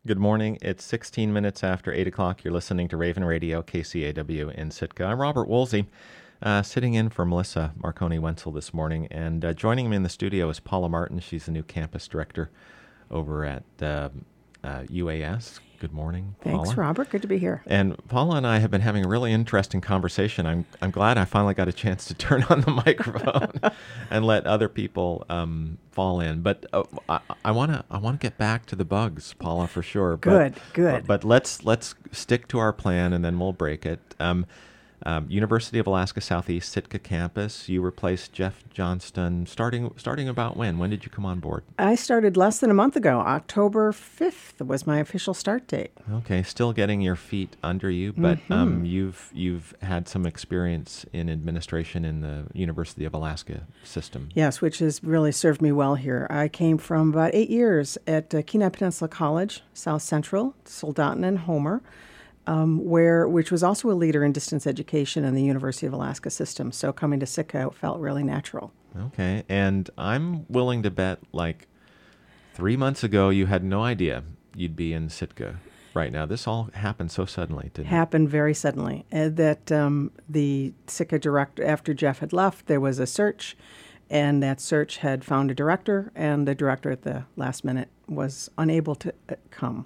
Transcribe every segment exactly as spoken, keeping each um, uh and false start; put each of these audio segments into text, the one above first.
Good morning. It's sixteen minutes after eight o'clock. You're listening to Raven Radio, K C A W in Sitka. I'm Robert Woolsey, uh, sitting in for Melissa Marconi-Wenzel this morning. And uh, joining me in the studio is Paula Martin. She's the new campus director over at uh, uh, U A S. Good morning, Paula. Thanks, Robert. Good to be here. And Paula and I have been having a really interesting conversation. I'm I'm glad I finally got a chance to turn on the microphone and let other people um, fall in. But uh, I want to I want to get back to the bugs, Paula, for sure. Good, but, good. But let's let's stick to our plan, and then we'll break it. Um, Um, University of Alaska Southeast Sitka campus. You replaced Jeff Johnston starting starting about when? When did you come on board? I started less than a month ago. October fifth was my official start date. Okay, still getting your feet under you, but mm-hmm. um, you've you've had some experience in administration in the University of Alaska system. Yes, which has really served me well here. I came from about eight years at uh, Kenai Peninsula College, South Central, Soldotna and Homer. Um, where which was also a leader in distance education in the University of Alaska system. So coming to Sitka felt really natural. Okay, and I'm willing to bet like three months ago you had no idea you'd be in Sitka right now. This all happened so suddenly, didn't it? Happened very suddenly. Uh, that um, the Sitka director, after Jeff had left, there was a search, and that search had found a director, and the director at the last minute was unable to uh, come.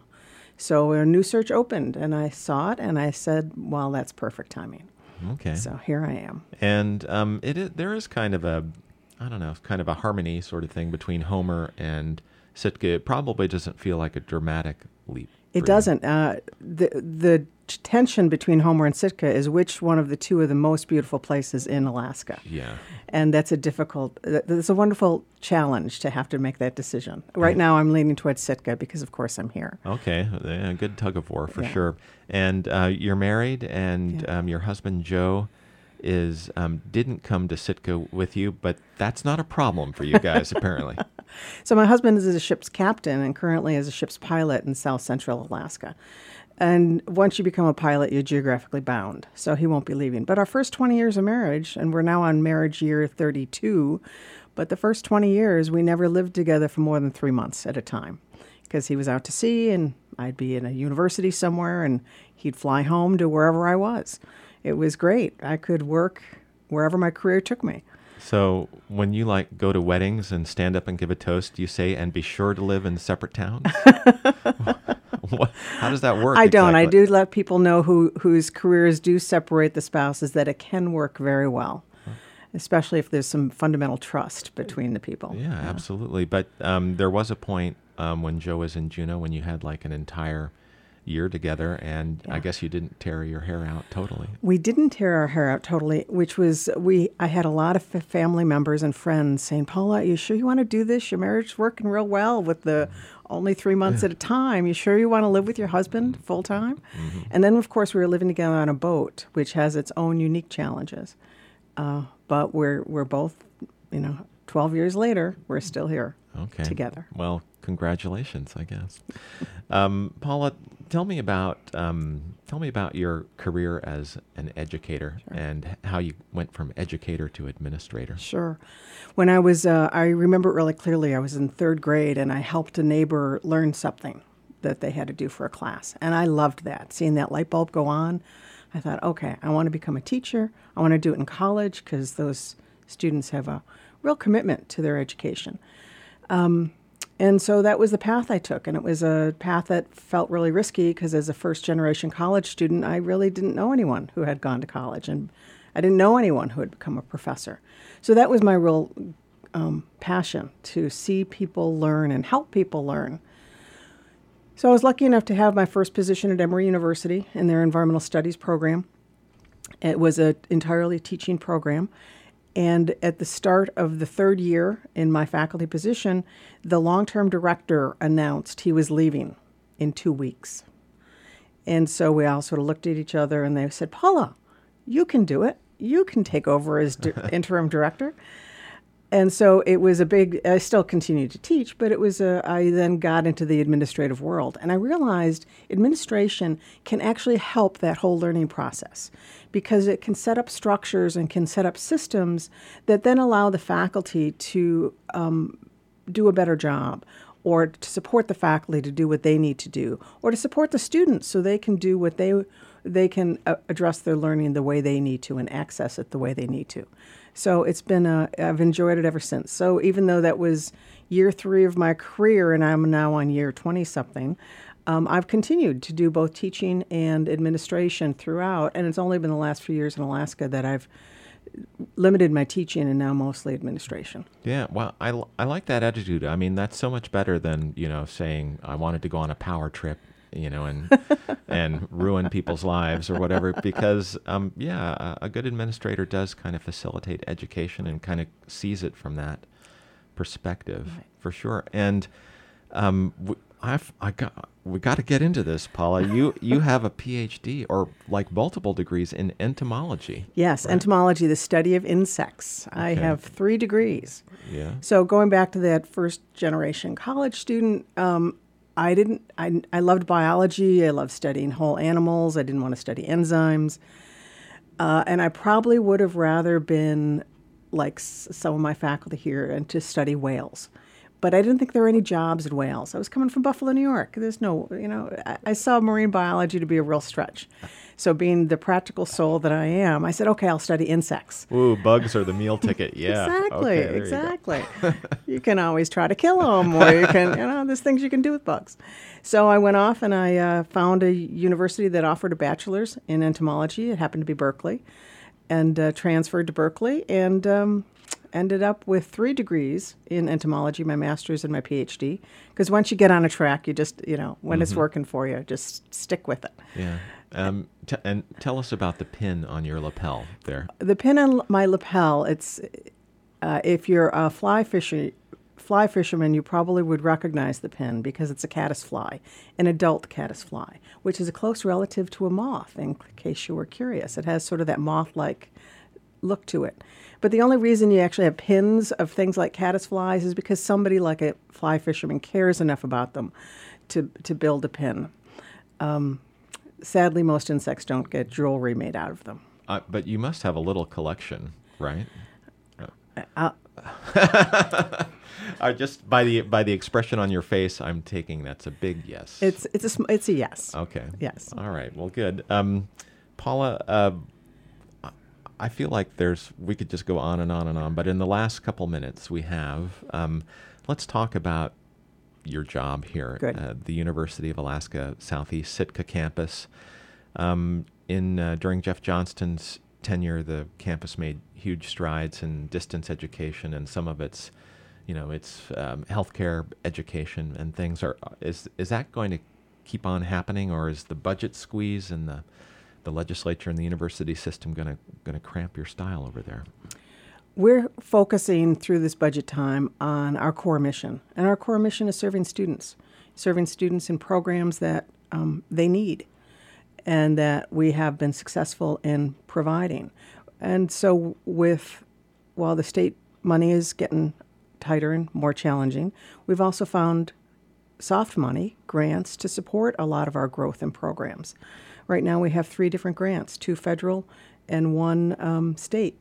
So a new search opened, and I saw it, and I said, well, that's perfect timing. Okay. So here I am. And um, it is, there is kind of a, I don't know, kind of a harmony sort of thing between Homer and Sitka. It probably doesn't feel like a dramatic leap. It doesn't. Uh, the the tension between Homer and Sitka is which one of the two are the most beautiful places in Alaska. Yeah. And that's a difficult, it's a wonderful challenge to have to make that decision. Right now I'm leaning towards Sitka because, of course, I'm here. Okay. A good tug of war for yeah. sure. And uh, you're married, and yeah. um, your husband, Joe, is um, didn't come to Sitka with you, but that's not a problem for you guys, apparently. So my husband is a ship's captain and currently is a ship's pilot in South Central Alaska. And once you become a pilot, you're geographically bound, so he won't be leaving. But our first twenty years of marriage, and we're now on marriage year thirty-two, but the first twenty years, we never lived together for more than three months at a time because he was out to sea and I'd be in a university somewhere and he'd fly home to wherever I was. It was great. I could work wherever my career took me. So when you like go to weddings and stand up and give a toast, you say, and be sure to live in separate towns? What, how does that work? I don't. Exactly? I do let people know who whose careers do separate the spouses that it can work very well, especially if there's some fundamental trust between the people. Yeah, yeah. Absolutely. But um, there was a point um, when Joe was in Juneau when you had like an entire year together, and yeah. I guess you didn't tear your hair out totally. We didn't tear our hair out totally, which was, we. I had a lot of f- family members and friends saying, Paula, are you sure you want to do this? Your marriage is working real well with the only three months yeah. at a time. You sure you want to live with your husband full time? Mm-hmm. And then, of course, we were living together on a boat, which has its own unique challenges. Uh, but we're we're both, you know, twelve years later, we're still here okay. together. Well, congratulations, I guess. um, Paula, tell me about um, tell me about your career as an educator sure. and how you went from educator to administrator. Sure. When I was, uh, I remember it really clearly. I was in third grade, and I helped a neighbor learn something that they had to do for a class, and I loved that. Seeing that light bulb go on, I thought, okay, I want to become a teacher. I want to do it in college because those students have a real commitment to their education. Um, And so that was the path I took, and it was a path that felt really risky because as a first-generation college student, I really didn't know anyone who had gone to college, and I didn't know anyone who had become a professor. So that was my real um, passion, to see people learn and help people learn. So I was lucky enough to have my first position at Emory University in their environmental studies program. It was an entirely teaching program. And at the start of the third year in my faculty position, the long-term director announced he was leaving in two weeks. And so we all sort of looked at each other and they said, Paula, you can do it. You can take over as di- interim director. And so it was a big, I still continued to teach, but it was a, I then got into the administrative world. And I realized administration can actually help that whole learning process because it can set up structures and can set up systems that then allow the faculty to um, do a better job or to support the faculty to do what they need to do, or to support the students so they can do what they they can uh, address their learning the way they need to and access it the way they need to. So it's been a, I've enjoyed it ever since. So even though that was year three of my career and I'm now on year twenty something, um, I've continued to do both teaching and administration throughout. And it's only been the last few years in Alaska that I've limited my teaching and now mostly administration. Yeah, well, I, I like that attitude. I mean, that's so much better than, you know, saying I wanted to go on a power trip, you know, and and ruin people's lives or whatever, because, um, yeah, a, a good administrator does kind of facilitate education and kind of sees it from that perspective, right, for sure. And um, w- I've, I got, we got to get into this, Paula. You you have a P H D or like multiple degrees in entomology. Yes, right? Entomology, the study of insects. Okay. I have three degrees. Yeah. So going back to that first generation college student, um, I didn't. I I loved biology. I loved studying whole animals. I didn't want to study enzymes, uh, and I probably would have rather been like s- some of my faculty here and to study whales. But I didn't think there were any jobs in Wales. I was coming from Buffalo, New York. There's no, you know, I, I saw marine biology to be a real stretch. So being the practical soul that I am, I said, okay, I'll study insects. Ooh, bugs are the meal ticket. Yeah. Exactly, okay, exactly. You, you can always try to kill them, or you can, you know, there's things you can do with bugs. So I went off and I uh, found a university that offered a bachelor's in entomology. It happened to be Berkeley, and uh, transferred to Berkeley, and um, ended up with three degrees in entomology, my master's and my P H D. Because once you get on a track, you just, you know, when mm-hmm. it's working for you, just stick with it. Yeah. Um, t- and tell us about the pin on your lapel there. The pin on my lapel, it's, uh, if you're a fly fisher, fly fisherman, you probably would recognize the pin because it's a caddisfly, an adult caddisfly, which is a close relative to a moth, in case you were curious. It has sort of that moth-like look to it. But the only reason you actually have pins of things like caddisflies is because somebody like a fly fisherman cares enough about them to, to build a pin. Um, sadly, most insects don't get jewelry made out of them. Uh, but you must have a little collection, right? Uh, uh, just by the by the expression on your face, I'm taking that's a big yes. It's it's a it's a yes. Okay. Yes. All right. Well, good. Um, Paula, uh, I feel like there's we could just go on and on and on, but in the last couple minutes we have, um, let's talk about your job here Good. at the University of Alaska Southeast Sitka campus. Um, in uh, during Jeff Johnston's tenure, the campus made huge strides in distance education, and some of its, you know, its um, healthcare education and things. Are is is that going to keep on happening, or is the budget squeeze and the the legislature and the university system going to going to cramp your style over there? We're focusing through this budget time on our core mission, and our core mission is serving students, serving students in programs that um, they need, and that we have been successful in providing. And so, with while the state money is getting tighter and more challenging, we've also found soft money grants to support a lot of our growth in programs. Right now, we have three different grants: two federal and one um, state,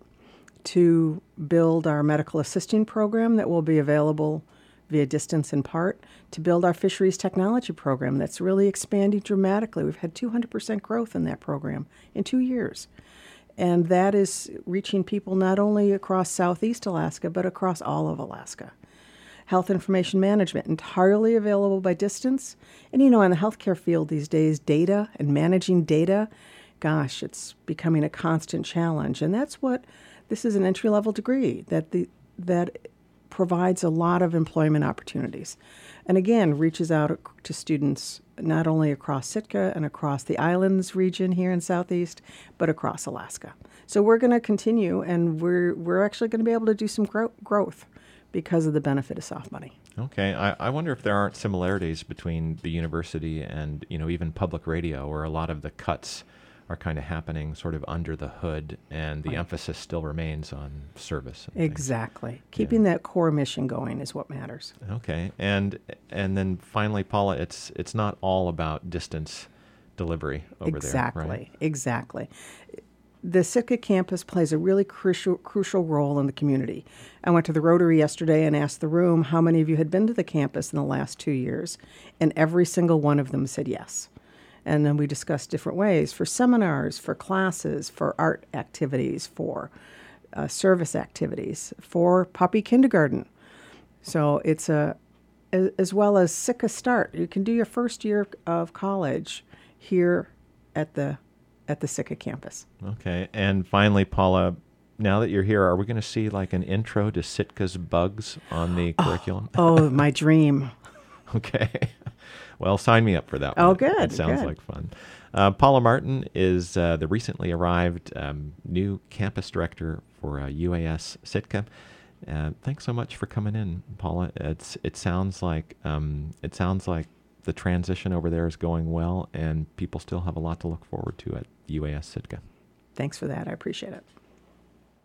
to build our medical assisting program that will be available via distance in part, to build our fisheries technology program that's really expanding dramatically. We've had two hundred percent growth in that program in two years. And that is reaching people not only across Southeast Alaska, but across all of Alaska. Health information management, entirely available by distance. And you know, in the healthcare field these days, data and managing data, gosh, it's becoming a constant challenge. And that's what this is, an entry-level degree that the that provides a lot of employment opportunities. And again, reaches out to students not only across Sitka and across the islands region here in Southeast, but across Alaska. So we're going to continue, and we're we're actually going to be able to do some grow- growth because of the benefit of soft money. Okay, I, I wonder if there aren't similarities between the university and, you know, even public radio, where a lot of the cuts are kind of happening sort of under the hood, and the right. emphasis still remains on service. And exactly. things. Keeping yeah. that core mission going is what matters. Okay, and and then finally, Paula, it's it's not all about distance delivery over exactly. there, right? Exactly. the Sitka campus plays a really crucial crucial role in the community. I went to the Rotary yesterday and asked the room how many of you had been to the campus in the last two years, and every single one of them said yes. And then we discussed different ways for seminars, for classes, for art activities, for uh, service activities, for puppy kindergarten. So it's a, as well as Sitka Start. You can do your first year of college here at the at the Sitka campus. Okay. And finally, Paula, now that you're here, are we going to see like an intro to Sitka's bugs on the oh, curriculum? Oh, my dream. Okay. Well, sign me up for that one. Oh, good. It sounds good. like fun. Uh, Paula Martin is uh, the recently arrived um, new campus director for uh, U A S Sitka. Uh, thanks so much for coming in, Paula. It's it sounds like um, it sounds like the transition over there is going well, and people still have a lot to look forward to at U A S Sitka. Thanks for that. I appreciate it.